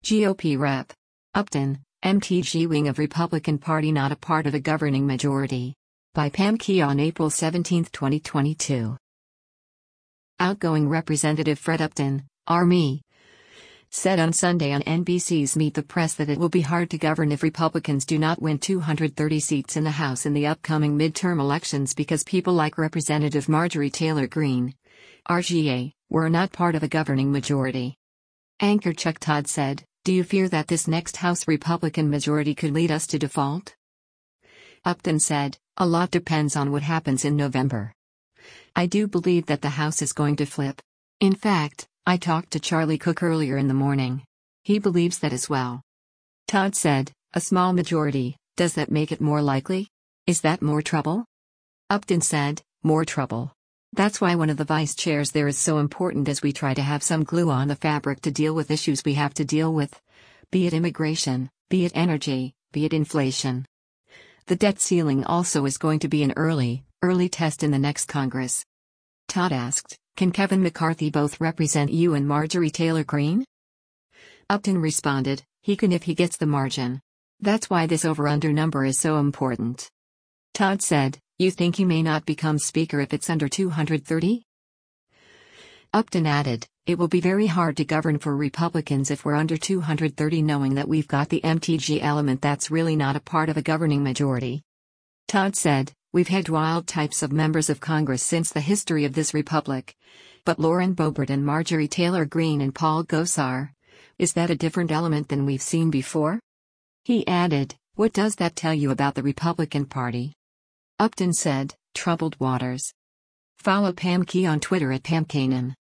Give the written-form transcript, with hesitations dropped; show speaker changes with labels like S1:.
S1: GOP Rep. Upton, MTG wing of Republican Party not a part of the governing majority. By Pam Key on April 17, 2022. Outgoing Representative Fred Upton, RME, said on Sunday on NBC's Meet the Press that it will be hard to govern if Republicans do not win 230 seats in the House in the upcoming midterm elections because people like Representative Marjorie Taylor Greene, RGA, were not part of a governing majority. Anchor Chuck Todd said, "Do you fear that this next House Republican majority could lead us to default?" Upton said, "A lot depends on what happens in November. I do believe that the House is going to flip. In fact, I talked to Charlie Cook earlier in the morning. He believes that as well." Todd said, "A small majority, does that make it more likely? Is that more trouble?" Upton said, "More trouble. That's why one of the vice chairs there is so important as we try to have some glue on the fabric to deal with issues we have to deal with. Be it immigration, be it energy, be it inflation. The debt ceiling also is going to be an early test in the next Congress." Todd asked, "Can Kevin McCarthy both represent you and Marjorie Taylor Greene?" Upton responded, "He can if he gets the margin. That's why this over-under number is so important." Todd said, "You think he may not become Speaker if it's under 230? Upton added, "It will be very hard to govern for Republicans if we're under 230 knowing that we've got the MTG element that's really not a part of a governing majority." Todd said, "We've had wild types of members of Congress since the history of this republic. But Lauren Boebert and Marjorie Taylor Greene and Paul Gosar, is that a different element than we've seen before?" He added, "What does that tell you about the Republican Party?" Upton said, "Troubled waters." Follow Pam Key on Twitter at PamKanan.